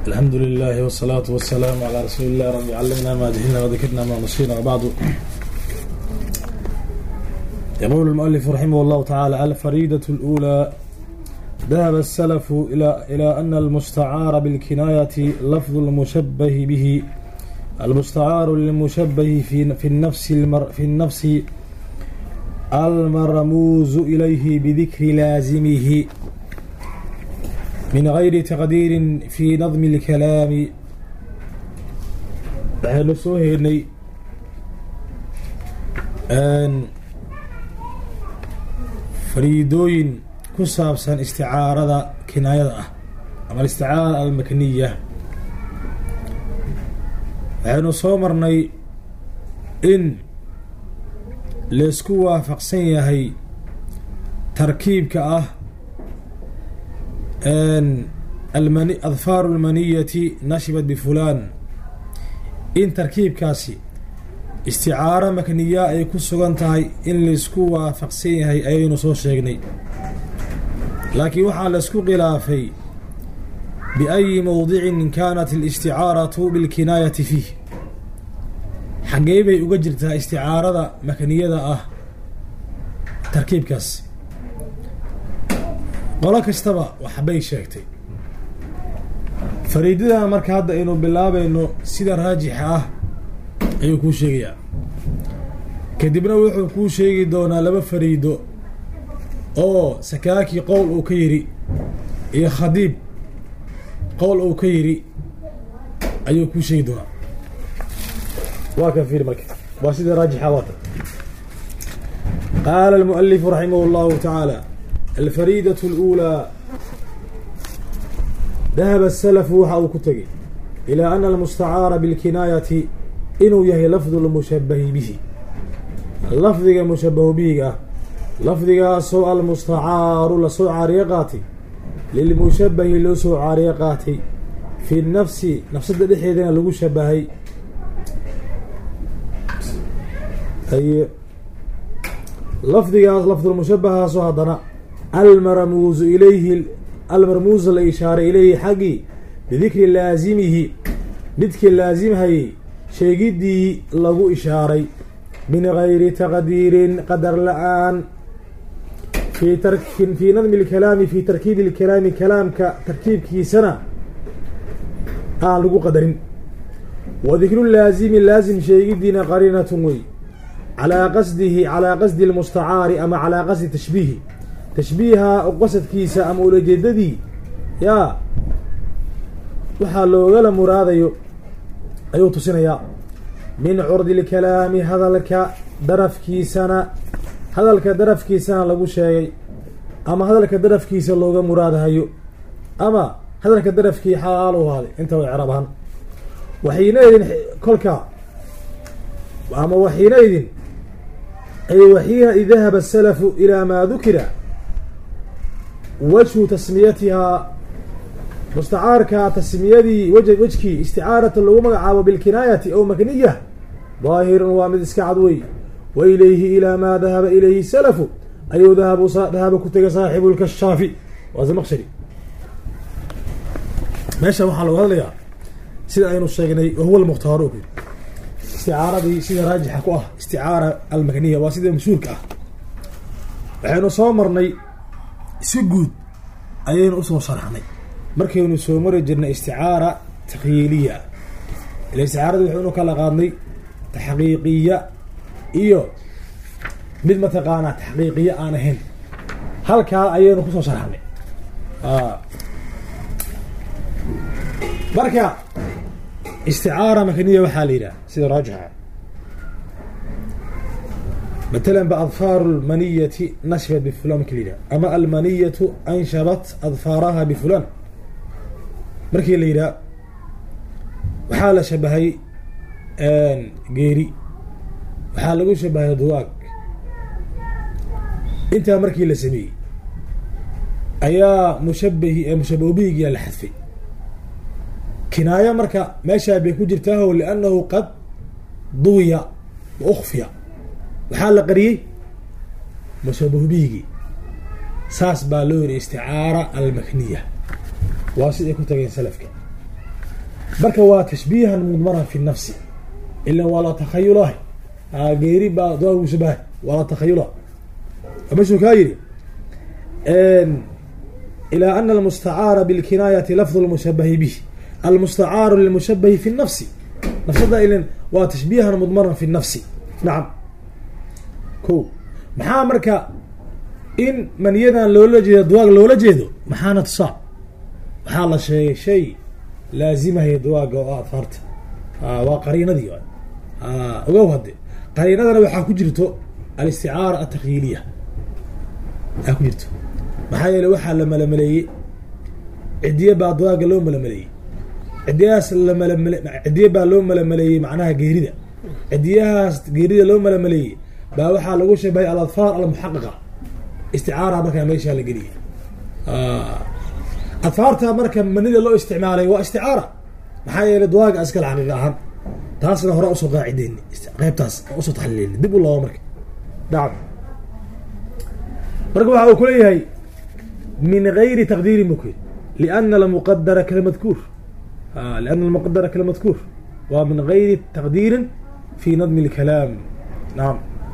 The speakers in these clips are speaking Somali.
الحمد لله والصلاة والسلام على رسول الله رب علمنا ما جهلنا وذكرنا ما نسينا. وبعد، يقول المؤلف رحمه الله تعالى: الفريدة الأولى: ذهب السلف إلى أن المستعار بالكناية لفظ المشبه به، المستعار للمشبه في النفس المرموز إليه بذكر لازمه من غير تقدير في نظم الكلام. waxaynu soo heynay fariidooyin ku saabsan isticaarada kinaayada ah ama isticaara almakniya. waxaynu soo marnay in laysku waafaqsan yahay tarkiibka ah adfaaru lmaniyati nashibat bifulaan, in tarkiibkaasi isticaaro makniya ay ku sugan tahay in laysku waafaqsan yahay ayaynu soo sheegnay. laakiin waxaa laysku khilaafay biayi mowdicin kaanat alisticaaratu bilkinaayati fiih, xaggee bay uga jirtaa isticaarada makniyada ah tarkiibkaas. qolo kastaba waxbay sheegtay. fariidada marka hadda aynu bilaabayno sida raajixa ah ayuu kuu sheegayaa. kadibna wuxuu kuu sheegi doonaa laba fariido oo sakaaki qowl uu ka yidhi iyo khadiib qowl uu ka yidhi ayuu kuu sheegi doonaa. waa kan fiiri marka, waa sida raajixa waata. qaala almu'alifu raximah اllahu tacaala: الفريدة الأولى: ذهب السلف waxa uu ku tegey إلى أن المستعاar بالكناayة inuu yahay lفظ المشhبه bihi, lafdiga mushabahu bihiga ah, lafdigaasoo almustacaaru lasoo caariyo qaatay lilmushabahi loo soo caariyo qaatay fi nafsi nafsada dhexeedana lagu shabahay. lafdigaas lafdulmushabahaasoo haddana almarmuuzu ilayhi, almarmuuza la ishaaray ilayhi xaggii bidikri laazimihi, midkii laasimhayey sheegidii lagu ishaaray min gayri taqdiirin qadar la-aan fii nadmi lkalaami fii tarkiibi lkalaami, kalaamka tarkiibkiisana aan lagu qadarin. wa dikru laazimi laasim sheegidiina qariinatun wey calaa qasdihi, calaa qasdi lmustacaari ama calaa qasdi tashbiihi, tashbiiha qasadkiisa ama ulajeedadii yaa waxaa loogala muraadayo ayuu tusinayaa. min curdi lkalaami, hadalka darafkiisana lagu sheegay ama hadalka darafkiisa looga muraadahayo ama hadalka darafkii xaal u ahaaday inta way craab ahaan. waxiinaydin kolka ama waxiinaydin ay waxiina id dahaba asalafu ilaa maa dukira wajhu tasmiyatihaa, mustacaarka tasmiyadii wejkii isticaarata lagu magacaabo bilkinaayati ow makniya daahirun waa mid iska cad wey. wa ilayhi ilaa maa dahaba ilayhi salafu ayuu dahaba ku tegay saaxibu lkashaafi waa zamaqshari. meesha waxaa lagu hadlayaa sida aynu sheegnay wahuwa lmukhtaaro o isticaaradii sida raajixa ku ah isticaara almakniya waa sida mashhuurka ah. waxaynu soo marnay si guud ayaynu usoo sharaxnay markaynu soo mari jirnay isticaara takyiiliya. ila isticaarada waxaynu kala qaadnay taxqiiqiya iyo mid mataqaanaa taxqiiqiya aan ahayn. halkaa ayaynu kusoo sharaxnay. marka isticaara makniya waxaa la yidhaha sida raajixa matalan baadfaaru lmaniyati nashibat bifulaan markii la yidhaha ama almaniyatu anshabat adfaaraha bifulaan markii la yidhaha waxaa la shabahay geeri, waxaa lagu shabahay duwaag. intaa markii la sameeyey ayaa mushabahu bihigiyaa la xadfay. kinaayo marka meeshaa bay ku jirtaaho liannahu qad duwiya wa ukfiya, waxaa la qariyey mushabahu bihigii. saas baa loo yidhi isticaara almakniya. waa siday ku tageen salafka. marka waa tashbiihan mudmaran fi nafsi ila waa la takhayulahay geeri baa dawaa shabaah waa la takhayula amashu ka yiri إلى أن المستعار بالكناية لفظ المشبه به المستعار للمشبه في النفس نفسه إلى وتشبيها مضمرا في النفس نعم كو محا مركا إن من يدان لولا جيد دواق لولا جيدو محا نتصاع محا الله شيء لازمه يدواق وآثارت وقرينة دي وقوه هدي قرينة دي وحا كجرتو الاستعارة التخيلية حا كجرتو maxaa yeelay waxaa la malamaleeyey cidiye baa dawaaga loo malamaleeyey cidiyahaas cidiye baa loo malamaleeyey macnaha geerida cidiyahaas geerida loo malamaleeyey baa waxaa lagu shabahay al-adfaar al-muxaqiqa isticaara markaa meeshaa la geliyey adfaarta marka manida loo isticmaalay waa isticaara maxaa yeelay dawaaga askal xaqiiqa ahaan taasna hore usoo qaacideyni qaybtaas usoo taxliilin dib u labo marka dhacdo marka waxa uu ku leeyahay من غير تقدير مكن لأن المقدر كالمذكور لأن المقدر كالمذكور ومن غير تقدير في نظم الكلام نعم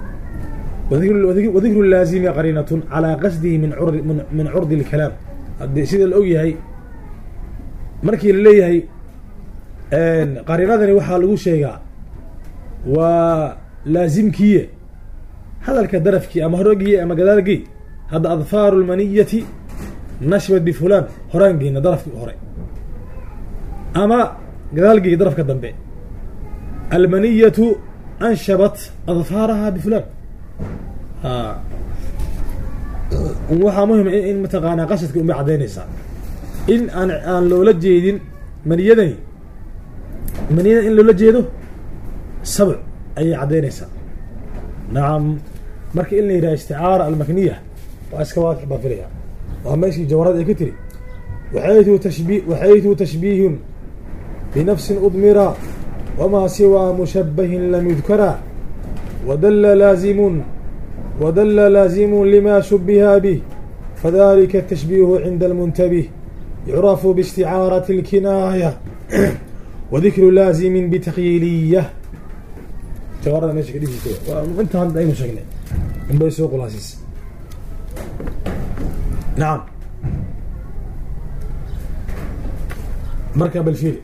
وذكر اللازم قرينة على قصده من عرض الكلام سيد الأوي هي مركي اللي هي قرينة وحا لغو شيئا ولازم كيه هذا الكدرف كي أما هروجي أما قدارجي هذا أظفار المنية نشبت بفلان هرانجي ضرف هري أما قدالجي ضرف كدنبي المنية أنشبت أظفارها بفلان وحا مهم إن متقانا قصدك أم بعدين إنسان إن أن لو لجيدين منيدني منيدن إن لو لجيدو سبع أي عدين إنسان نعم مركي إلني إلى استعارة المكنية وأسكوات بافريها وماشي جوارات كتري وحيث تشبيه بنفس أضمرا وما سوى مشبه لم يذكرا ودل لازم لما شبه به فذلك التشبيه عند المنتبه يعرف باستعارة الكناية وذكر لازم بتخيلية جوارات ماشي كده وانت عند أي مشكلة من بيسوق الأسيس نعم مركب الفيل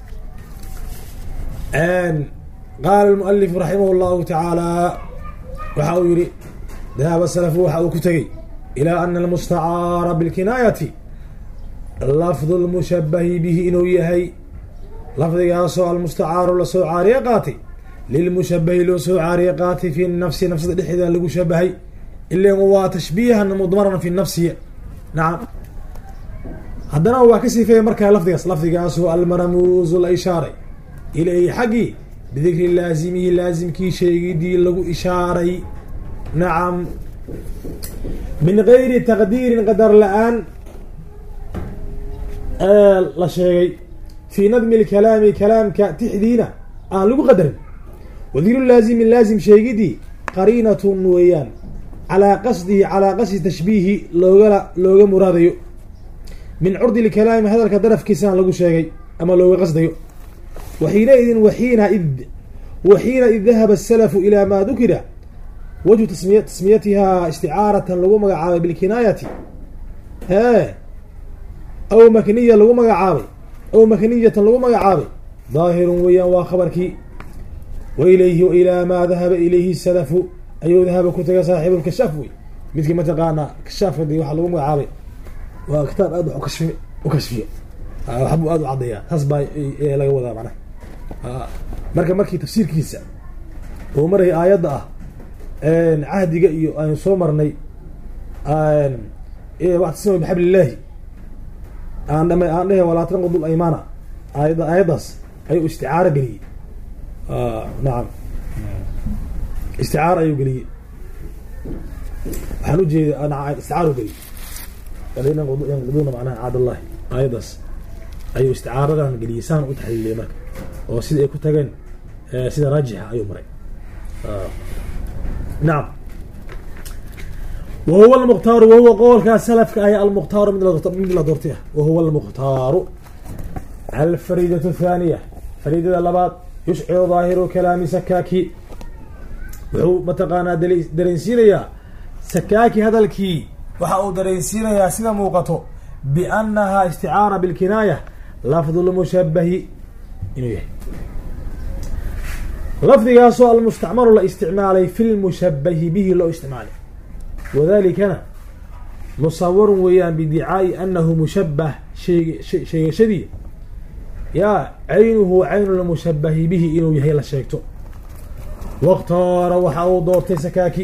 قال المؤلف رحمه الله تعالى وحاول ذهب السلف وحاول كتغي إلى أن المستعار بالكناية لفظ المشبه به إنويهي لفظ ياسو المستعار لسو عاريقاتي للمشبه لسو عاريقاتي في النفس نفس الحذا اللي شبهي اللي هو تشبيها مضمرا في النفس نعم هذا هو كسي في مركه لفظ هو المرموز الاشاره الى حقي بذكر لازم كي شيء دي لو اشاره نعم من غير تقدير قدر الان لا شيء في نظم الكلام كلام كتحدينا لو قدر وذكر اللازم شيء دي قرينه ويان على قصد تشبيه لوغا مراديو من عرض الكلام هذا الكدرف كيسان لغو شيغي اما لوغا قصديو وحينئذ ذهب السلف الى ما ذكر وجه تسميتها استعارة لغو مغعابي بالكناية او مكنية لغو مغعابي او مكنية لغو مغعابي ظاهر ويا وخبرك وإليه وإلى ما ذهب إليه السلف أيو ذهب كتب صاحب الكشاف مثل ما تقانا كشاف دي waxa lagu magacaabay waa kitaab aad u kashfiye waxbu aad u cadeeya taas baa laga wadaa macna markii tafsiirkiisa oo maray aayada ahdiga iyo aan soo marnay waqti bihablillah aan dhahay wala tanqudul aymana aayadaas ay isticaara galiyay نعم استعارة يقولي حنوجي أنا استعارة يقولي خلينا ينقضون معناها عاد الله أيضا أي استعارة عن قلي سان وتحليل مرك أو سيد كنت جن سيد راجح أيوة مري نعم وهو المختار وهو قول كسلف كأي المختار من الدورتيه وهو المختار الفريدة الثانية فريدة اللبات يشعر ظاهر كلام سكاكي متقانا درنسينيا سكاكي هذا الكي وحاو درنسينيا سيدا موقته بأنها استعارة بالكناية لفظ المشبه إنويه لفظ ياسو المستعمل لاستعماله في المشبه به لو استعماله وذلك أنا مصور ويان بدعاء أنه مشبه شيء شديد يا عينه عين المشبه به إنه هي لشيكته واختار وحاو دورتي سكاكي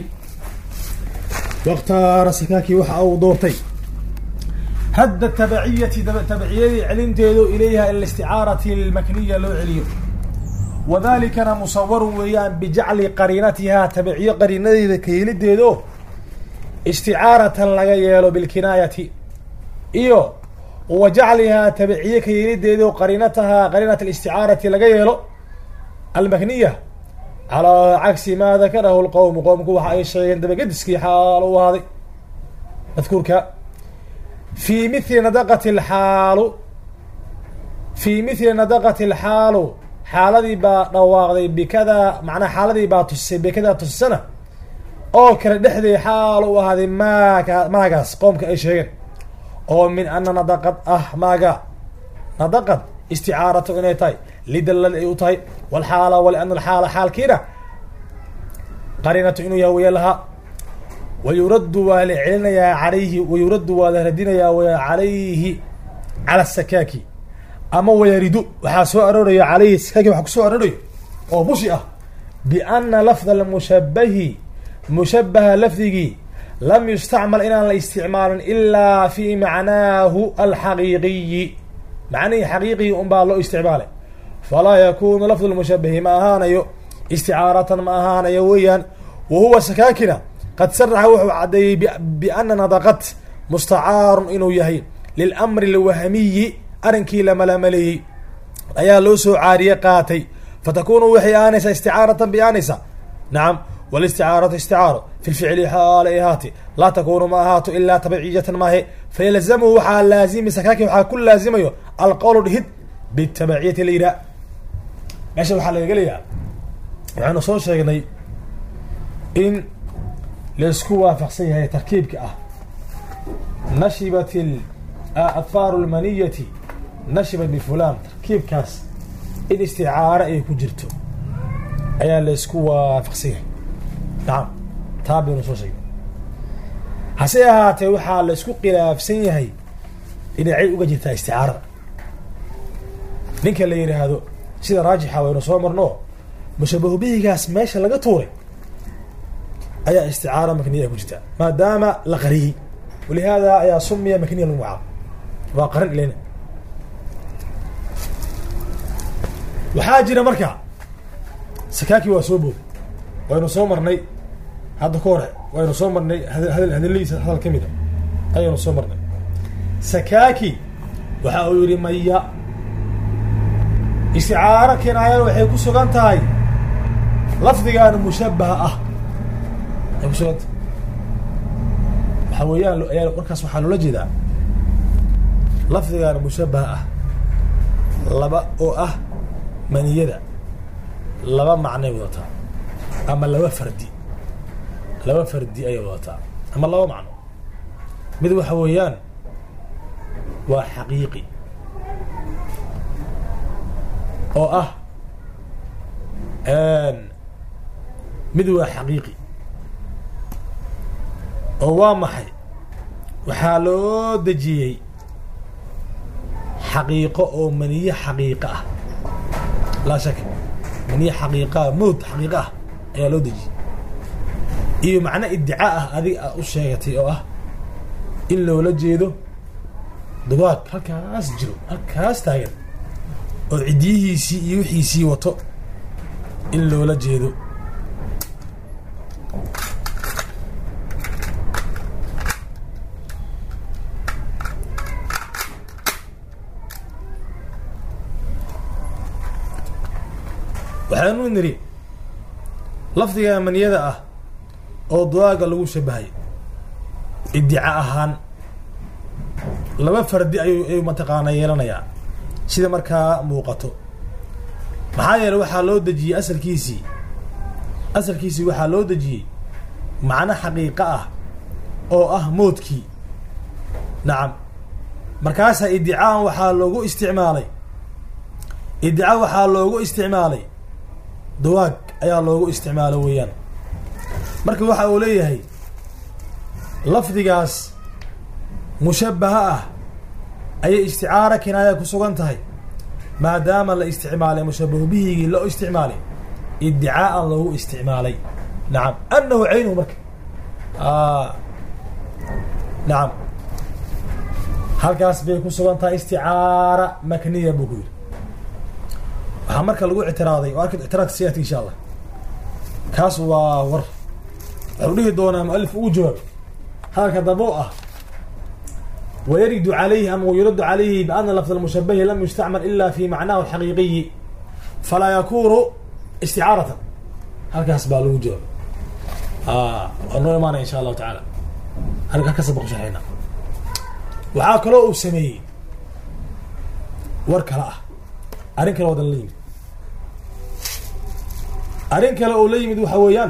واختار سكاكي وحاو دورتي هد التبعية علمتيدو إليها الاستعارة المكنية لو عليو وذلك أنا مصور ويان بجعل قرينتها تبعية قرينة كيلديدو استعارة لغيالو بالكناية إيو وجعلها تبعية كيلديدو قرينتها قرينة الاستعارة لغيالو المكنية على عكس ما ذكره القوم قومك وحا شيء عندما قدسكي حالو هذه أذكرك في مثل ندقة الحال حالذي با نواغدي بكذا معنى حالذي با تسي بكذا تسنة او كلا دحدي حال وهذه ماغاس قومك اي شيء او من ان ندقت ماغا ندقت استعارة انيتاي لدلل ايوتاي والحالة ولان الحالة حال كده قرينة انو يهوي لها ويرد والعلنيا عليه ويرد والردينيا عليه على السكاكي أما ويرد وحاسو أروري عليه السكاكي وحكسو أروري أو مشيئة بأن لفظ المشبه مشبه لفظه لم يستعمل إلا الاستعمال إلا في معناه الحقيقي معنى حقيقي أنبال له استعماله فلا يكون لفظ المشبه ما هانيو استعارة ما هانيو ويان وهو سكاكنا قد سرح وحو عدي بأن ندقت مستعار إنه يهي للأمر الوهمي أرنكي لململي أيا لوسو عارية قاتي فتكون وحي آنسة استعارة بآنسة نعم والاستعارة استعارة في الفعل حال إيهاتي لا تكون ماهات إلا تبعية ما هي فيلزمه حال لازم سكاكي وحال كل لازمه القول الهد بالتبعية الإيراء ماشي وحال يقليها يعني صور شيء إن لسكو وافقسي هي تركيبك نشبت الأظفار المنية نشبت بفلان تركيب كاس إن استعارة إيه كجرته أيا لسكو وافقسي نعم تابع نصوص شيء هسيها توحى لسكو قلاف سنيهي إن عيب وجدتها استعارة منك اللي يري هذا سيدا راجحة وينصور مرنوه مشابه به كاس ماشي لقى طوري أي استعارة مكنية كجتا ما دام لغريه ولهذا أي سمي مكنية المعارض وقرن إلينا وحاجنا مركع سكاكي وسوبه وينصومرني هذا كوره وينصومرني هذا اللي هذا الكميدة أي ينصومرني سكاكي وحاولي ميا استعارة كناية وحي كسوغان تاي لفظي كان مشبه أبسط حويان يا مركز وحلو لجدا لفظي كان مشبه لبا أو من يدا لبا معنى وضعها أما لبا فردي أي وضعها أما لبا معنى مذو حويان وحقيقي أو مذو حقيقي oo maxay waxa loo dajiyay xaqiiqo oo maniye xaqiiqo ah la shak maniye xaqiiqo mood xaqiiqo ah ayaa loo dajiyay iyo macna iddia ah adiga u sheegatay oo ah in loola jeedo duwaad halkaas jiro halkaas taagan oo cidiyihiisii iyo wixiisii wato in loola jeedo waxaanu niri lafdiga maniyada ah oo duwaaga lagu shabahay iddia ahaan laba fardi ayuu mataqaana yeelanaya sida markaa muuqato maxaa yeelay waxaa loo dejiyey asalkiisii waxaa loo dejiyey macno xaqiiqo ah oo ah moodkii nacam markaasaa iddicaaan waxaa loogu isticmaalay dawaag ayaa loogu isticmaalo weeyaan marka waxa uu leeyahay lafdigaas mushabbaha ah ayay isticaara kinaaya ku sugan tahay maadaama la isticmaalay mushabbahu bihigii loo isticmaalay iddicaaan loogu isticmaalay nacam annahu caynuhu marka nacam halkaas bay ku sugan tahay isticaara makniya buu ku yidhi waxaa marka lagu ictiraaday oo arka ictiraadka siyaadka insha allah kaas waa war wuxuu dhihi doonaa mualif ugu jawaabay hadalka dambe oo ah wayaridu calayhi ama wayuradu calayhi biana lafd almushabahi lam yustacmal ila fi macnahu alxaqiiqiyi falaa yakunu isticaaratan halkaas baa lagu jawaabay waa noo imaanaya insha allahu tacaala halkaas baan ku sharxaynaa waxaa kaloo uu sameeyey war kale ah arrin kale oo dan la yimid arrin kale oo la yimid waxa weeyaan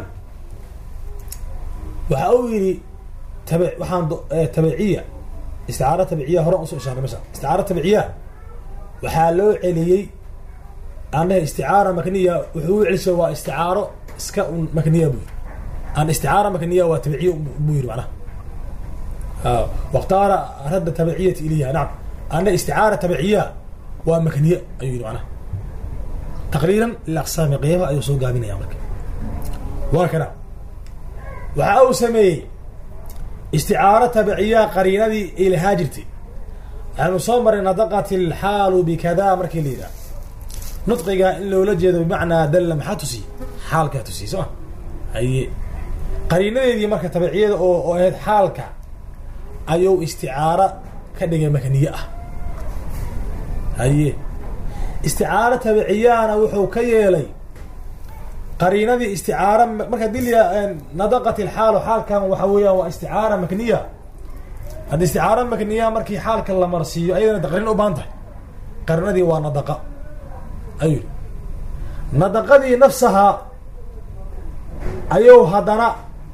waxa uu yidhi waxaan tabiciya isticaaro tabiciya horan usoo ishaaray mesha isticaaro tabiciya waxaa loo celiyey anaha isticaara makniya wuxuu u celishay waa isticaaro iska un makniya buu yidhi an isticaara makniya waa tabiciya buu yidhi macnaha واختار رد تبعية إليها نعم أن استعارة تبعية ومكنية أيوه معناه تقريرا لأقسام قيمة أي سوق من أيامك وهكذا وأو سمي استعارة تبعية قرينة إلى هاجرتي أن صمر نطقت الحال بكذا مركي لذا نطقك إلا ولجد بمعنى دل محاتسي حالك تسي صح أي قرينة دي مركة تبعية أو هاد حالك ayuu isticaaro ka dhigay makniye ah haye isticaaro tabiciyaana wuxuu ka yeelay qariinadii isticaaro marka dilya nadaqat alxaal xaalkan waxa weeyaan waa isticaaro makniya hada isticaaro makniya markii xaalka la marsiiyo ayadana taqriin u baahan tahay qariinadii waa nadaqa ayuu nadaqadii nafsaha ayuu hadana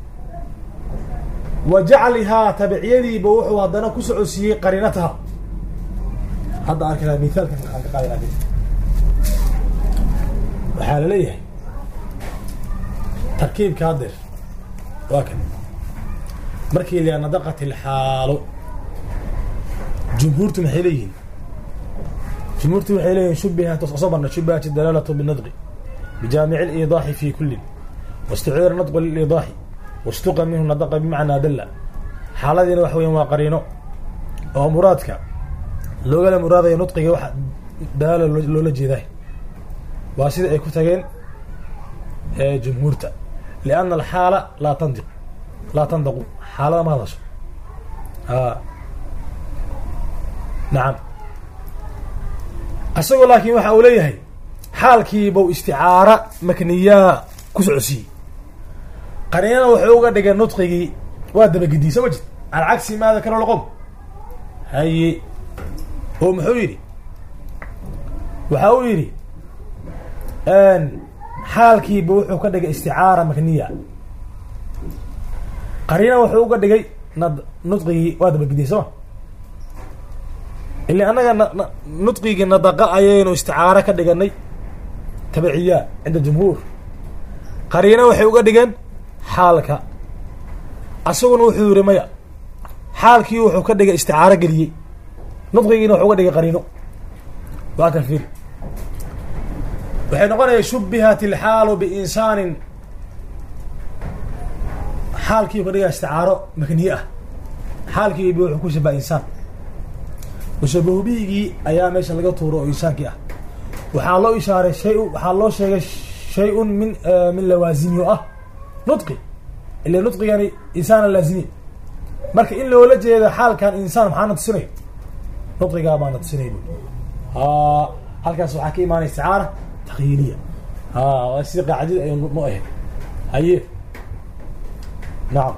وجعلها تبعيدي بوحو هذانا كسعسي قرينتها هذا أركنا مثال كيف قايل هذه وحال ليه تركيب كادر واكن مركي اللي نضقت الحال جمهورتم حيلين شبهت أصبرنا شبهت الدلالة بالنضغ بجامع الإيضاح في كل واستعير النطق للإيضاح واستقى منه نطق بمعنى دل حالذين وحوين وقرينو oo muraadka looga muraadayo nutqiga waxa daala loola jeeday waa sida ay ku tageen jumhuurta لأن الحالة لا تنطق حالة ما هذا نعم أسوأ لكن waxa uu leeyahay xaalkii buu isticaara makniya ku socodsi قرينا وحوقا دقا نطقي وادبا قديسة وجد على عكس ماذا كانوا لقوم هاي هو محويري وحاويري ان حالكي بوحوقا دقا استعارة مكنية قرينا وحوقا دقا نطقي وادبا قديسة اللي انا نطقي نطقا ايين واستعارة كدقا تبعية عند الجمهور قرينا وحوقا دقا xaalka asaguna wuxuu yiri maya xaalkii wuxuu ka dhigay isticaaro galiyay nudqigiina wuxuu ka dhigay qariino waa ka fiir waxay noqonaysaa shubbihat alxaal bi insaan xaalkii wuxuu ka dhigay isticaaro makniye ah xaalkii wuxuu ku shabaa insaan washabuhigi ayaa meesha laga tuuro oo insaankii ah waxaa loo ishaaray waxaa loo sheegay shay'un min lawaazimi نطقي اللي نطقي يعني إنسان لازمي مرك إلا ولا جيدا حال كان إنسان محانا تسنين نطقي قابانا تسنين حال كان سوحا كيمان استعارة تخيلية والسيقى عديد أي مؤهل هاي نعم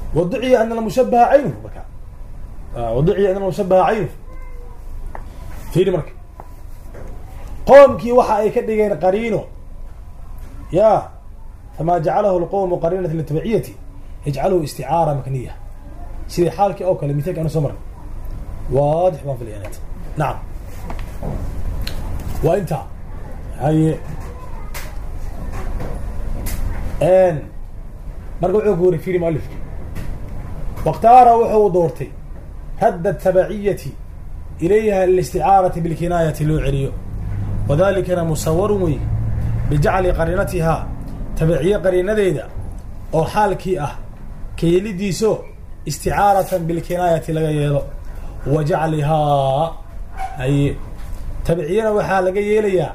وضعي أن المشبه عينه بكى وضعي أن المشبه عينه fiiri marka qoomkii waxa ay ka dhigeen qariino ya famaa jacalahu lqowmu qariinatan litabiciyati yajcaluhu isticaara makniya sidii xaalkii oo kale mithalka anu soo marnay waadix baan filaya inat nacam waa intaa haye marka wuxuu ku wari fiiri mualifki wakhtaara wuxuu doortay radda tabaciyati ilayha listicaarati bilkinaayati loo celiyo wadalikana musawarun wey bijacli qariinatihaa tabiciye qariinadeeda oo xaalkii ah kayeelidiiso isticaaratan bilkinaayati laga yeelo wa jaclihaa haye tabiciyana waxaa laga yeelayaa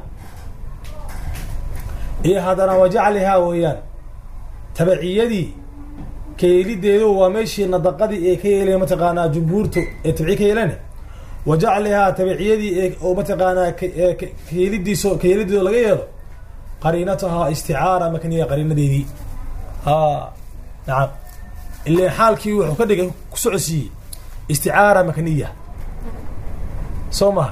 iyo haddana wa jaclihaa weeyaan tabiciyadii kayeelideedu waa meeshii nadaqadii ee ka yeelaya mataqaanaa jumhuurtu ee tabciye ka yeeleen wa jaclihaa tabiciyadii ee oo mataqaanaa kayeelideedu laga yeelo qariinatahaa isticaara makniya qariinadeedii nacam ile xaalkii wuxuu ka dhigay ku socodsiiyey isticaara makniya soo maha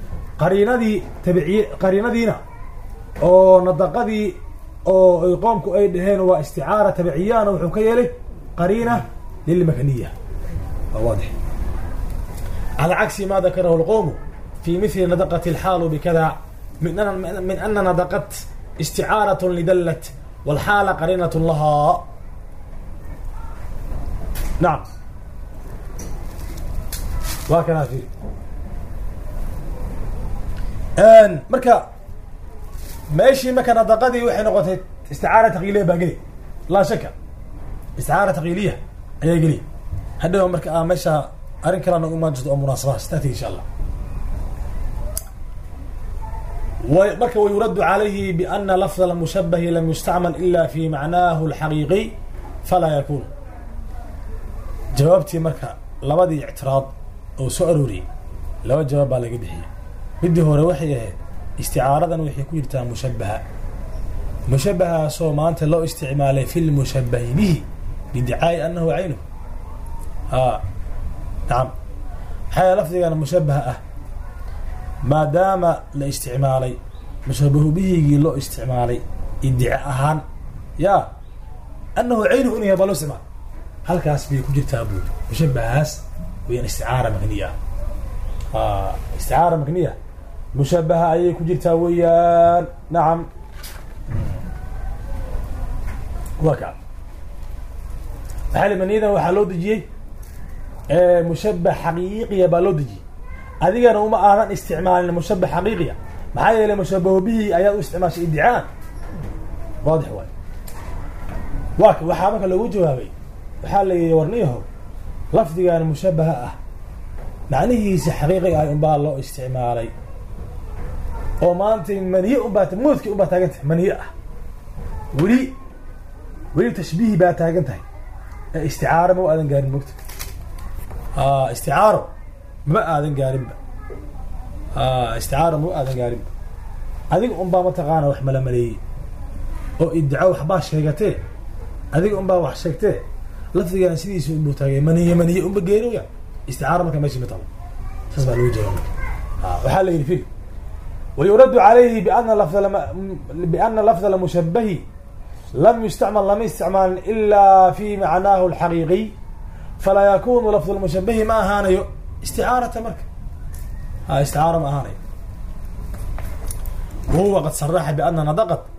qariinadiina oo nadaqadii oo ay qoomku ay dhaheen waa isticaara tabiciyana wuxuu ka yeelay qariina lilmakniya waa waadix على عكس ما ذكره القوم في مثل ندقت الحال بكذا من أن ندقت استعارة لدلت والحال قرينة لها نعم وهكذا في مركا ماشي مكان ندقتي وحي نقطة استعارة تقيلية باقي لا شك استعارة تقيلية أي قلي هذا مركا ماشي أرين كلام ما جد مناسبة ستاتي إن شاء الله ويرد عليه بأن لفظ المشبه لم يستعمل إلا في معناه الحقيقي فلا يكون جوابتي مركا لبدي اعتراض أو سؤالوري لو جواب على قبحي بدي هو روحي استعارة وحي كويرتا مشبهة سو ما أنت لو استعماله في المشبه به لادعاء أنه عينه نعم حيا لفظي أنا مشبهة ما دام لاستعمالي مشبه به لو استعمالي ادعاء يا أنه عينه إنه يبالو سمع هل كاس بيكون جرت أبود مشبهاس وين استعارة مغنية استعارة مغنية مشبهة أي كجرت ويا نعم وكا حال من إذا وحلود جي مشبه حقيقي بالودجي هذه أنا وما أنا استعمال المشبه حقيقي معايا لمشبه به أيات استعمال ادعاء واضح واك وحامك لو جوابي وحال يورنيه لفظي أنا مشبه معنيه حقيقي أي أنبال الله استعمالي وما أنت منيء أنبات موتك أنبات أنت منيء ولي تشبيه بات أنت استعارة مو أذن قارن مكتب استعارة ما آذن قارب استعارة مو آذن قارب هذيك أمبا متقانا وحمل ملي أو إدعاء وحباش شيقته هذيك أمبا وحشيقته لفظي أنا سيدي سوء بوتاقي مني أمبا قينو يعني استعارة ما كان ماشي مطلع تسمع الوجه وحال لي فيه ويرد عليه بأن لفظ المشبه لم يستعمل إلا في معناه الحقيقي فلا يكون لفظ المشبه ما هاني استعارة مرك استعارة ما هاني وهو قد صرح بأن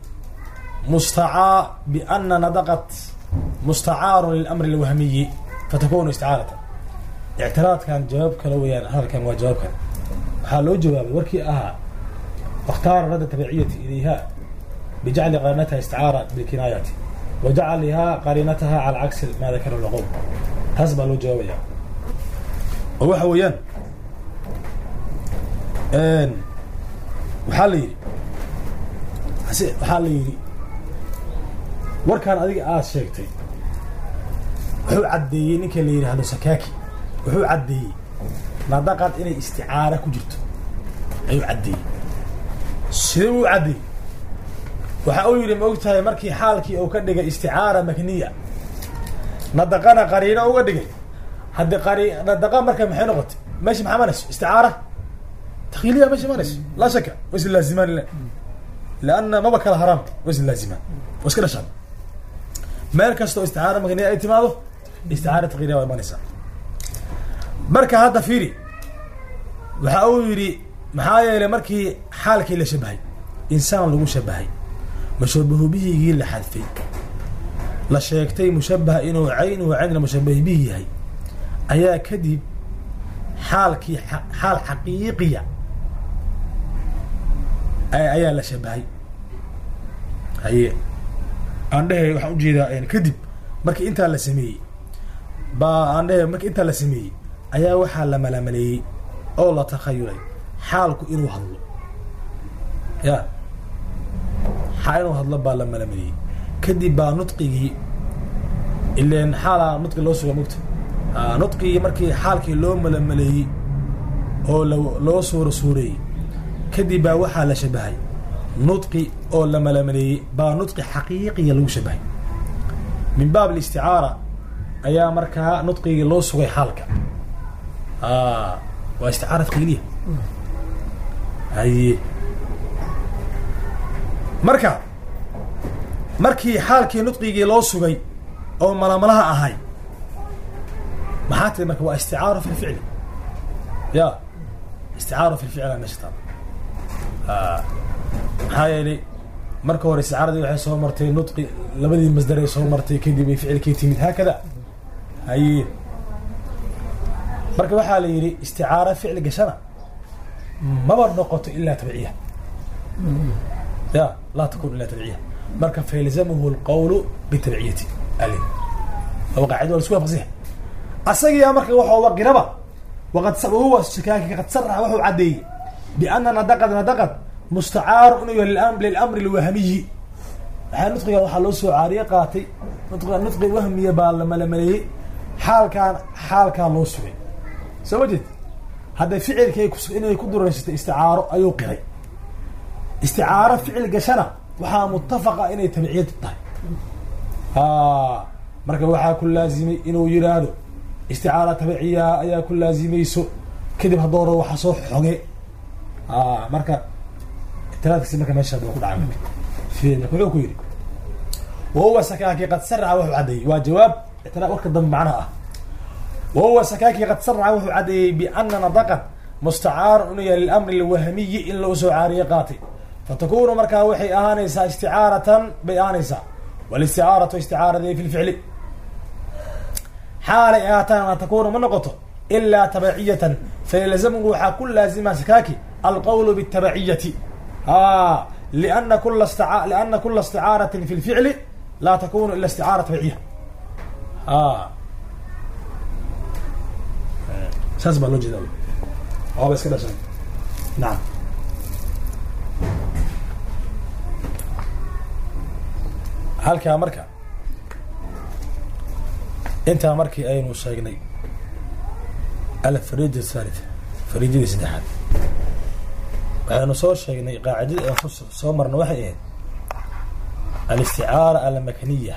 ندقت مستعار للأمر الوهمي فتكون استعارة اعتراض كان جواب كلويان هذا كان وجواب كان حالو جواب وركي واختار رد تبعية إليها بجعل قرينتها استعارة بالكنايات وجعلها قرينتها على عكس ما ذكر العقوب حسب له جوابيا هو حويان وحالي warkaan adiga aad sheegtay wuxuu cadeeyay ninka la yiraahdo Sakaki wuxuu cadeeyay nadaqad inay isticaara ku jirto ayuu cadeeyay sidoo cadeeyay waxa uu yiri ma ogtahay markii xaalkii uu ka dhigay isticaara makniya nadaqana qariina uga dhigay hadda qariina nadaqa marka maxay noqotay meesh maxamanas isticaara تخيلية ماشي مانش لا شك بس اللازمان لا لأن ما بكره حرام بس اللازمان بس كده شان مركز تو استعارة مغنية اعتماده استعارة تغييرها ومانسا مركز هذا فيري وحاولي محايا إلى مركي حالك إلى شبهي إنسان لو شبهي مشبه به يجي لحد فيك لا شيكتي مشبه إنه عين وعين مشبه به هي أيا كذب حالك حال حقيقية أيا لا شبهي هي عنده واحد جيدا يعني كذب مركي أنت لا سمي با عنده مركي أنت لا سمي أيا وحال لما لملي أو لا تخيلي حالك إنه هضل يا حاله هضل با لما لملي كذب با نطقه إلا إن حاله نطق الله سوى مكت نطقي مركي حالك لو ململي أو لو سوري كذب با وحال شبهي نطقي أو لما لملي با نطقي حقيقي لو شبهي من باب الاستعارة أيا مركها نطقي لو سوى حالك واستعارة قيلية هاي markii xaalkii nudqigii loo sugay oo malamalaha ahay maxaa tahay marka waa isticaara fi ficli ya isticaara fi ficli nashta hayli marka hore isticaaradu waxay soo martay nudqi labadii masdar ay soo martay kadib ay ficilkii timid hakada hay marka waxa la yiri isticaara ficli gashana ma bar noqoto illa tabciya ya la takun illa tabciya marka فيلزمه القول بتبعيته عليه هو قاعد ولا سوى فصيح أصلي يا مركب وحوا وقربا وقد هو الشكاك قد سرع وحوا عدي بأن ندقت مستعار إنه للأمر الوهمي هنطق يا وحلوسه عارية قاتي نطق وهمي بال لما لي حال كان لوسوي سوجد هذا فعل كي إنه يقدر استعارة أيو قري استعارة فعل قشنا وحا متفقة إنه تبعية الطهي مركب وحا كل لازمي إنه يرادو استعارة تبعية أيا كل لازمي يسو كذب هدوره وحصوح حقي مركب الثلاثة سنة ما يشهد وقود عامك في نكوعو كويري وهو سكاكي قد سرع وحو عدي وجواب اتنا وقت الضم معناها وهو سكاكي قد سرع وحو عدي بأن نضقت مستعار إنه للأمر الوهمي إلا وسو عاريقاتي فتكون مركا وحي آنيسا استعارة بآنيسا والاستعارة استعارة في الفعل حال آتانا تكون من نقطة إلا تبعية فيلزمه وحا كل لازم سكاكي القول بالتبعية لأن كل استعارة في الفعل لا تكون إلا استعارة تبعية ساسبا لوجي دولي بس كده شيء نعم halka marka inta markii aynu sheegnay al-fariid al-thalith fariidii saddexaad waxaanu soo sheegnay qaacidada soo marna waxay ahayd al-isti'aara al-makaniya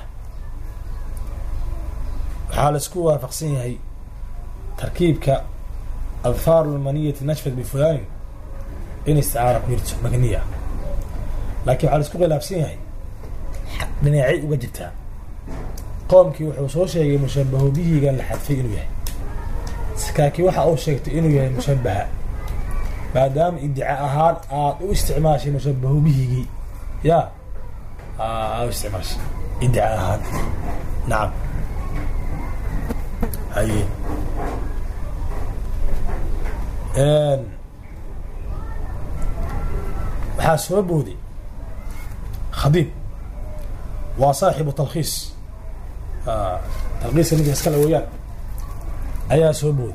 waxa la isku waafaqsan yahay tarkiibka adfaar al-maniyah nashfat bi fulan in isti'aara makaniya laakiin waxa la isku khilaafsan yahay dhinacay uga jirtaa qoomkii wuxuu soo sheegay mushabbahu bihigan la xadfay inuu yahay sakaaki waxa uu sheegtay inuu yahay mushabbaha maadaama iddia ahaan aad u isticmaashay mushabbahu bihigi ya aad u isticmaashay iddia ahaan nacam haye waxaa soo booday khadiib وصاحب تلخيص تلخيص اللي يسكن وياه أيها سبود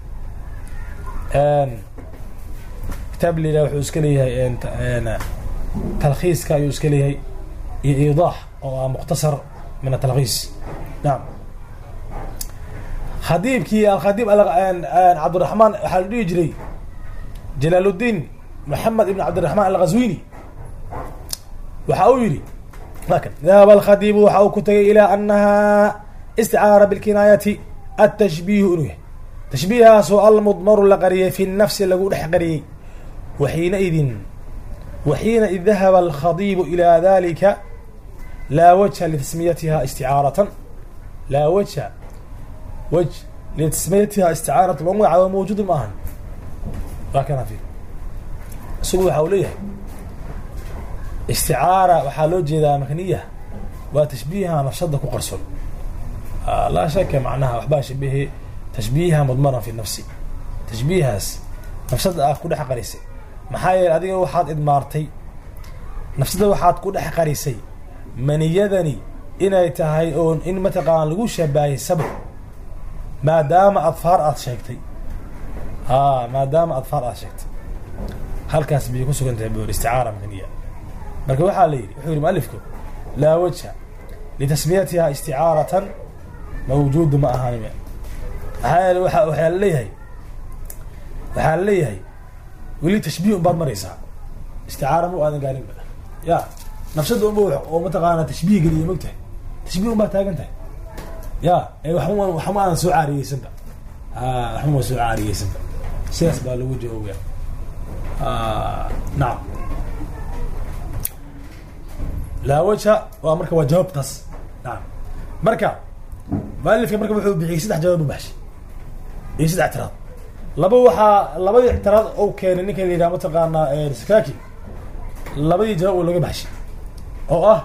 كتاب لي لو حسكليه أنا تلخيص كا يسكليه إيضاح أو مختصر من التلخيص نعم خديب كي الخديب عبد الرحمن حال يجري جلال الدين محمد بن عبد الرحمن الغزويني وحاولي لكن ذهب الخديب وحاوكت إلى أنها استعارة بالكناية التشبيه إنه تشبيهها سؤال مضمر لقريه في النفس اللي قول حقريه وحينئذ ذهب الخضيب إلى ذلك لا وجه لتسميتها استعارة لا وجه لتسميتها استعارة موجود معها لكن فيه سوى حوليها استعارة وحالوج إذا مكنية وتشبيهها نفسد قرصل لا شك معناها وحباش به تشبيهها مضمرا في النفس تشبيهها نفسد كل حقريسي محايل هذه واحد إدمارتي نفسد واحد كل حقريسي من يدني إن يتهيئون إن متقان لغو شباهي سبب ما دام أظفار أتشيكتي ما دام أظفار أتشيكتي هل كاس بيكون سكن تعبير استعارة مكنية مركب وحالي يحول مؤلفكم لا وجه لتسميتها استعارة موجود معها نمي وحال ليهي ولي تشبيه بعض مريسا استعارة مو أنا قارن بلا يا نفسد أبوه ومتقانا تشبيه قليل مقته تشبيه ما تاقنته يا وحمان سعاري يسنبا وحمان سعاري يسنبا سياس بالوجه ويا نعم لا وجه ومركب وجواب تص نعم مركب مؤلف مركب وحو بحي سدح جواب بحشي يسدح اعتراض لبا اعتراض او كان نينكا ليدا متقانا سكاكي لبا جواب لوغا بحشي او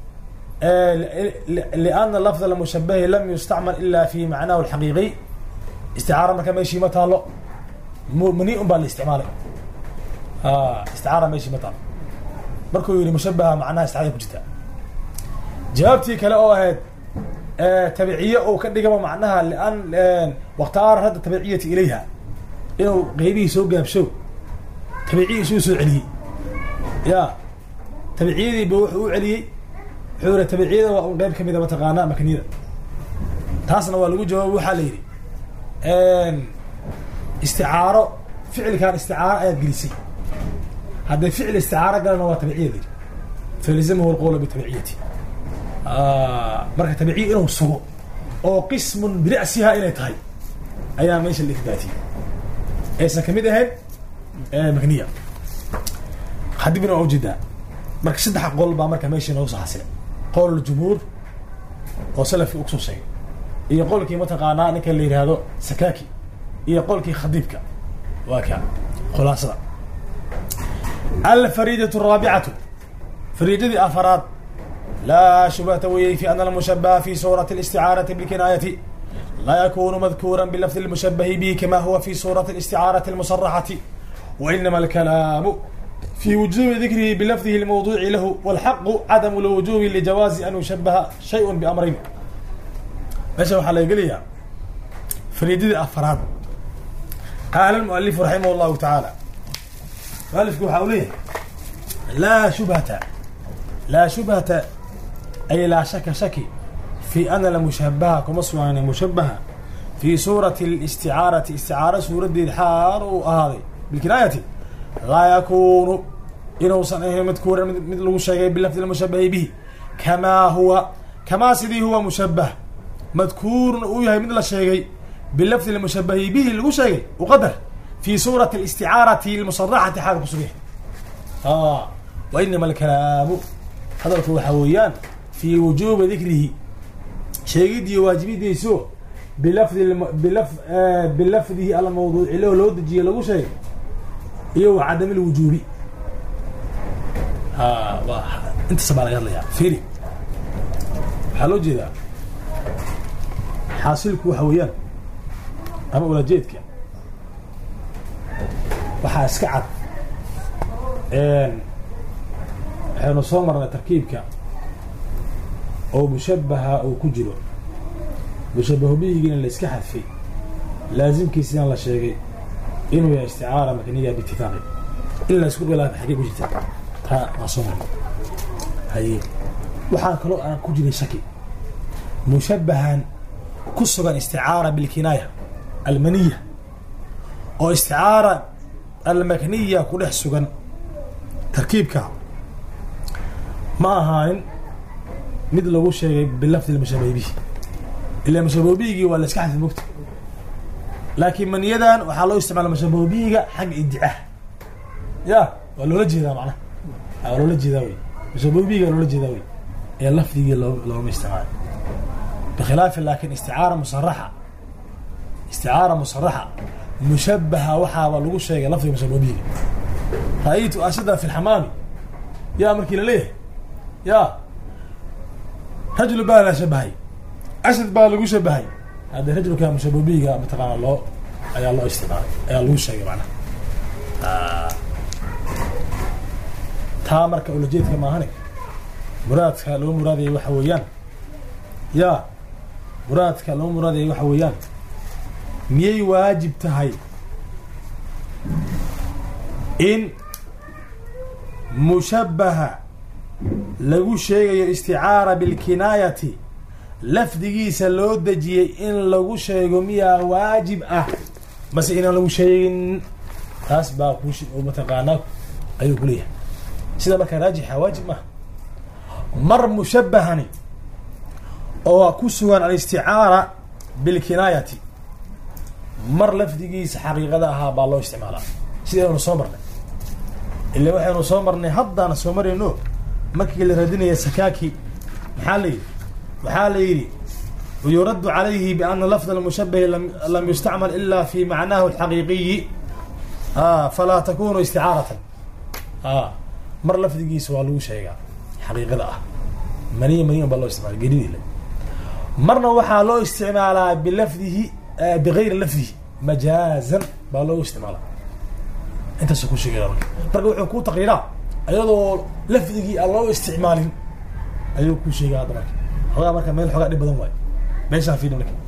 لأن اللفظ المشبه لم يستعمل إلا في معناه الحقيقي استعارة مركب ماشي متالو منيء بالاستعمال استعارة ماشي متالو مركو يري مشبهة معناها استعارة كجتا جوابتي كلا او اهد تبعية او كدغه معناها لأن واختار هذا التبعية إليها إنه غيبي سو قابشو تبعية سو عليه يا تبعية بوح عليه حورة تبعية وغير كميدة متقانا مكنيدة تاسنا والو جواب وحا ليري استعارة فعل كان استعارة ايات قليسي هذا فعل استعارة قالنا هو تبعية ذي فلزمه القول بتبعيته مركة تبعية إنه الصغو أو قسم برأسها إلى تهي أيام ماشي الإثباتي إيسا كميدة هاي مغنية خدي بنا أوجدها مركة سدح قول با مركة ماشي نوصى حسن قول الجمهور وصل في أقصر شيء يقول كي متقانا نك اللي هذا سكاكي يقول كي خديبك واكا خلاصة الفريدة الرابعة فريدة أفراد لا شبهة ويه في أن المشبه في صورة الاستعارة بالكناية لا يكون مذكورا باللفظ المشبه به كما هو في صورة الاستعارة المصرحة وإنما الكلام في وجوب ذكره بلفظه الموضوع له والحق عدم الوجوب لجواز أن يشبه شيء بأمرين ماشي وحلا يقول لي فريدة أفراد قال المؤلف رحمه الله تعالى مؤلف حوله لا شبهة أي لا شك في أن المشبه كمصر يعني مشبه في صورة الاستعارة استعارة صورة دي الحار وهذه بالكناية لا يكون إنه صنعه مذكورا مثل الشيء باللفظ المشبه به كما سيدي هو مشبه مذكور وياي مثل الشيء باللفظ المشبه به الشيء وقدر في صورة الاستعارة المصرحة حاجة صريح وإنما الكلام هذا هو حويان في وجوب ذكره شيء دي واجبي دي سو بلفظه على الموضوع له لو دجي له شيء يو عدم الوجوب انت سبحان الله يا فيري حلو جدا حاصلك وحويان أما ولا جيتك وحاسكعد حين صمرنا تركيبك أو مشبه أو كجلو مشبه به يجينا اللي اسكحد فيه لازم كيسين الله شيء إنه يا استعارة مكانية باتفاقي إلا يسكت ولا بحقيقة جدا ها صمر هاي وحاكلو أنا كجلي شكي مشبها كسرا استعارة بالكناية المنية أو استعارة المكنية كله سجن تركيبك ما هاين مثل لو شيء باللفظ المشابه به إلا مشابه به ولا اسكحت المكتب لكن من يدان وحلو استعمال المشابه به حق ادعاء يا ولا جيدا معناه ولا جيدا وي مشابوبيga ولا جيدا وي ee lafdiga loo isticmaal بخلاف لكن استعاره مصرحه مشبهه وحا lagu sheegay lafdiga mashaabubiga رايت أشد في الحمام يا مركي ليه يا رجل بالا شبهي أشد بالا لو شبهي هذا رجل كان مشابوبيga متقان الله ayaa loo isticmaal ayaa lagu sheegay macna taa marka ula jeedka maahane muraadka loo muraadiyay waxa weeyaan ya muraadka loo muraadiyay waxa weeyaan miyay waajib tahay in mushabbaha lagu sheegayo isticaara bil kinayati lafdigiisa loo dajiyay in lagu sheego miyaa waajib ah bas inaan lagu sheegin taas baa ku mataqaanaa ayuu ku leeyahay sida marka raajixa waajib ma mar mushabbahani oo ku sugan al-isticaara bil kinayati mar lafdigiisa xaqiiqada ahaa baa loo isticmaalaa sida aynu soo marnay ilaa waxaynu soo marnay haddana soo marayno markii la radinaya sakaaki maxaa la yidhi ويرد عليه بأن لفظ المشبه لم يستعمل إلا في معناه الحقيقي فلا تكون استعارة مر لفظي سوالو شيء حقيقة منية بالله استعمال قليل مرنا وحا له استعماله بلفظه بغير لفظه مجازا بالله استعماله انت سكون شيء غيرك ترجع حكو تقريرا ايضا لفظه الله استعمال ايو كل شيء هذا هذا marka meel xogaa dhib badan way meesha fiidin marka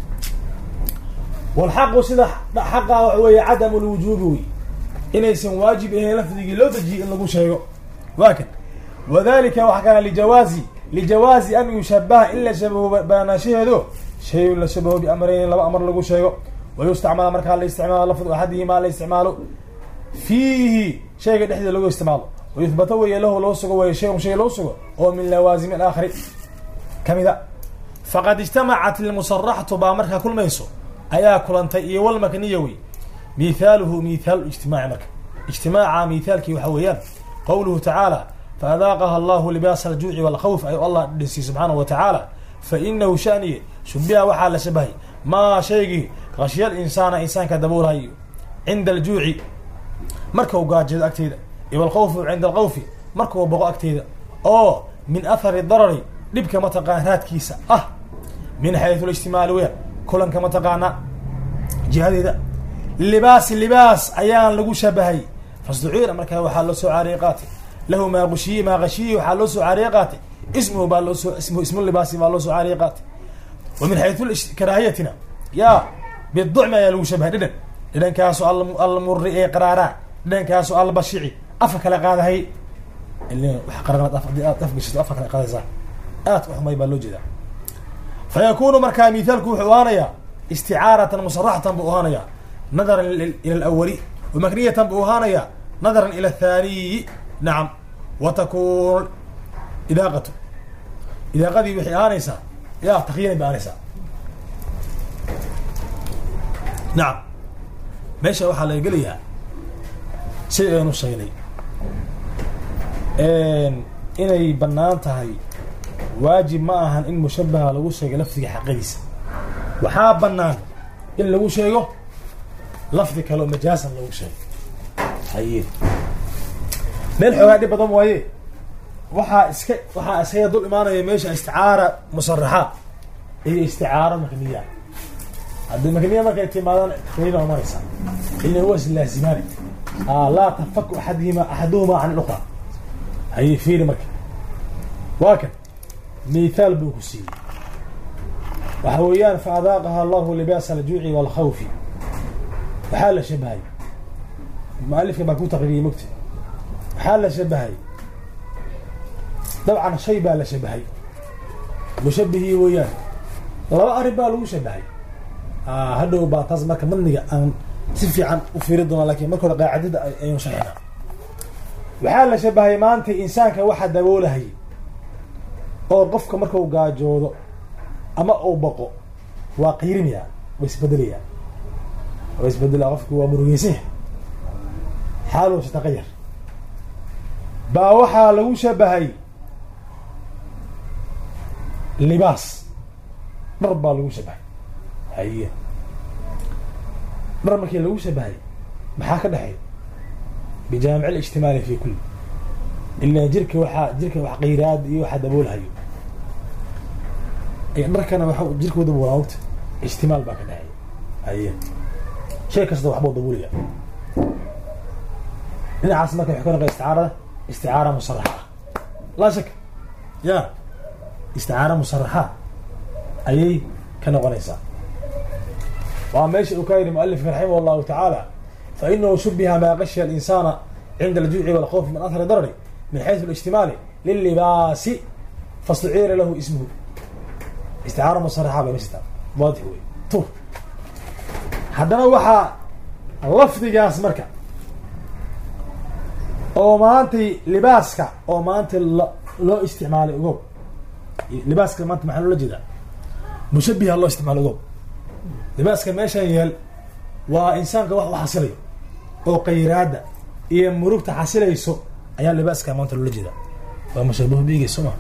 wal haqq sida haqqa way adam al wujub way inaysan waajib ahayn lafdiga loo dajiyo in lagu sheego waakan wadalika wax kana lijawazi an yushabbaha illa shabahu banashidu shay la shabahu bi amrayn laba amr lagu sheego ويستعمل marka la isticmaalo lafd ahadihima la isticmaalo fihi shayga dhexda lagu isticmaalo ويثبت way loo sugo way shay loo sugo oo min lawazim al akhir كمذا فقد اجتمعت المصرحة بأمرها كل ما يسو أيا كلانتي والمكنيوي مثاله مثال اجتماع مركب اجتماع مثال كي وحويان قوله تعالى فأذاقها الله لباس الجوع والخوف أي الله دسي سبحانه وتعالى فإنه شأني شبه وحال شبهي ما شيء غشي الإنسان كدبورها عند الجوع مركو قاجد أكتيدا والخوف عند الخوف مركو بغو أكتيدا أو من أثر الضرر dhibka mataqaanaadkiisa min haythu al-ihtimal wa kulan kama taqaana jihadeeda libaas ayaan lagu shabahay fasduuira marka waxa loo soo caariqaatay lahu ma qashiy waxa loo soo caariqaatay ismu libaasi baa loo soo caariqaatay wa min haythu karahiyatina ya bid'ma ya lagu shabahay idan kaaso al-murri iqrara idan kaaso al-bashi'i afka la qaadahay ilaa wax qaranaad afka la qaadaysa وحمي بالوجدا فيكون مركا مثالك وحوانيا استعارة مصرحة بأوهانيا نظرا إلى الأولي ومكنية بأوهانيا نظرا إلى الثاني نعم وتكون إذاقته إذا قد يوحي آنسا يا تخيل بآنسا نعم ماشي وحا لا يقليها شيء نصي لي إني بنانتهي واجب معها إن مشبه لو شيء لفظ حقيقي وحابنا إن لو شيء لفظ كلام مجازا لو شيء حيين ملح هذه بدم ويه وحا اسكي دول إيمانية ماشي استعارة مصرحة هي استعارة مكنية هذه المكنية ما كانت ماذا خلينا ومارسة اللي هو اللازماني لا تفك أحدهما عن الأخرى هي فين مكن واكن مثال بوكسي وحويان فأذاقها الله لباس الجوع والخوف وحال شبهي مؤلف كما كنت تقريبا مكتب حال شبهي طبعا شيء بقى شبهي مشبهي وياه لا أربا له شبهي هذا بقى تزمك مني أن سفي عن أفردنا لكن ما كنا قاعدة أي شيئا وحال شبهي ما أنت إنسان كواحد دولة هي oo qofka marka uu gaajoodo ama uu baqo waa qiirinaya way isbedela qofku waa murugeysan xaalu shaqayar baa waxaa lagu shabahay libaas dhar baa lagu shabahay haye dhar markii lagu shabahay maxaa ka dhexeey bijaamic اlijtimaali fi kulli ilaa jirka wax qeyraad iyo waxa daboolhayo ay dharkana waxa jirkooda walaawta ijtimaal baa ka dhexeey haye shay kasta waxbuu daboolaya dhinacaas marka wax ka noqo isticaara musarraxa laa shak ya isticaara musarraxa ayay ka noqonaysaa waa meesha uu ka yidhi mualifka raximah allahu tacaala fainahu shubiha maa gashiya alinsana cinda aljuuci walkhawfi min athari darari min xaysu اlijtimaali lilibaasi fastuciira lahu ismuhu isticaara musarraxa bay meeshata waadix wey tu haddana waxaa lafdigaas marka oo maantay libaaska oo maanta loo isticmaalay ogow libaaska maanta maxaa loola jeedaa mushabiha loo isticmaalo ogow libaaska meeshaan yaal waa insaanka wax u xasilayo oo qayraada iyo murugta xasilayso ayaa libaaska maanta loola jeedaa waa mushabihu biigi soma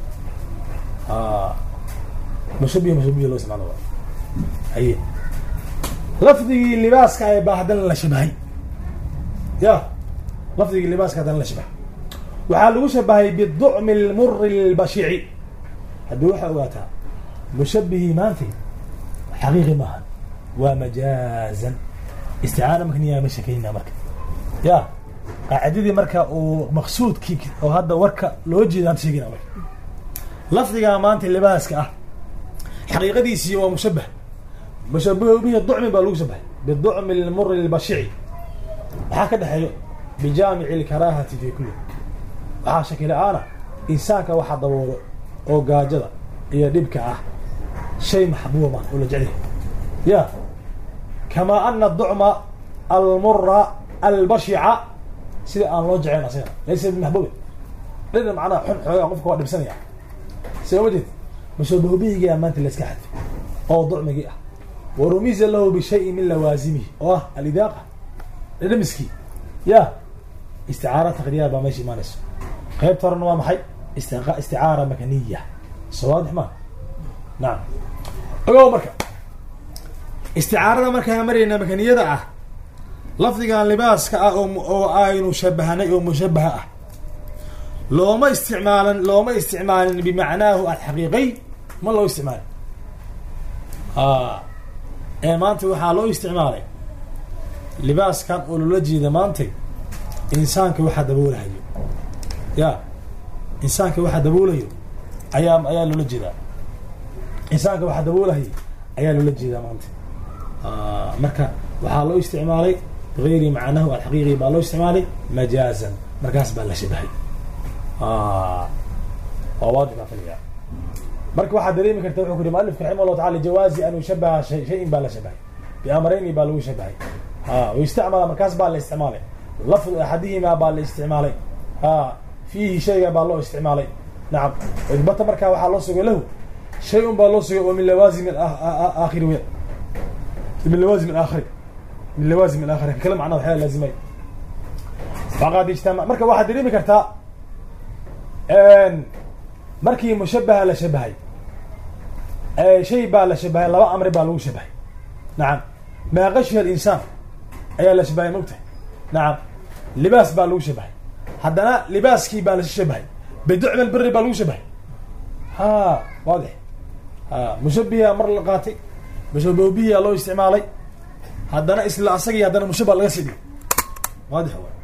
mushabiha loo isticmaalo haye lafdigii libaaska ay baa haddana la shabahay ya lafdigii libaaska haddana la shabahay waxaa lagu shabahay biducmi lmuri lbashici haddii waxaa ogaataa mushabihii maantay xaqiiqi maaha waa majaazan isticaara makniyaa ma shekeynaa marka ya qaacidadii marka uu maqsuudkii oo hadda warka loo jeedaan sheegayna marka lafdigaa maanta libaaska ah xaqiiqadiisii waa mushabah mushabihu bihi ducmi baa lagu shabahay biducmi lmuri lbashici maxaa ka dhexeeyo bijaamici lkaraahati fi kulli waxaa shaki la-aana insaanka waxa daboolo oo gaajada iyo dhibka ah shay maxbuuma oo la jecel ya kamaa ana ducma almura albashica sida aan loo jeclayn asiga laysa bimaxbuubin dhina macnaha xun xoogaa qofka waa dhibsanaya sida wajeed mushabihu bihigaa maanta la iska xadfay oo ducmigii ah warumiza lahu bishayin min lawaasimihi oo ah alidaaqa dhamiskii ya isticaara taqdiyaar baa meesha imaanayso qaybta horena waa maxay isticaara makaniya sawaadix ma nacam ogow marka isticaarada markaan marayna makaniyada ah lafdigan libaaska ah oo aynu shabahnay oo mushabaha ah looma isticmaalin bimacnaahu alxaqiiqay ma loo isticmaalin ee maanta waxaa loo isticmaalay libaaskan oo loola jeeda maantay insaanka waxaa daboolahayo ya insaanka waxaa daboolayo ayaa loola jeedaa insaanka waxaa daboolahayo ayaa loola jeedaa maanta marka waxaa loo isticmaalay bigayri macnahu alxaqiiqi baa loo isticmaalay majaazan markaas baa la shabahay waa waadix baa kaliya marka waxaad dareemi karta wuxuu ku yihi mualifka raximah llahu taala jawaazi an yushabaha shayin baa la shabahay biamrayni baa lagu shabahay wayustacmala markaas baa la isticmaalay lafdu axadihimaa baa la isticmaalay fiihi shayga baa loo isticmaalay nacam bata markaa waxaa loo sugay lahu shay un baa loo sugay oo min lawaazim aakhiri wey min lawaazim aakhiri min lawaazim aakhiri kala macnaa waxyaa laazimay faqad ijtama marka waxaad dareemi kartaa markii mushabaha la shabahay shay baa la shabahay laba amri baa lagu shabahay nacam maa gashiya alinsaan ayaa la shabahay mogtahay nacam libaas baa lagu shabahay haddana libaaskii baa la shabahay biducmi lbiri baa lagu shabahay waadix mushabiha mar la qaatay mushabihu bihiyaa loo isticmaalay haddana isla asagii haddana mushabah laga sidhiy waadix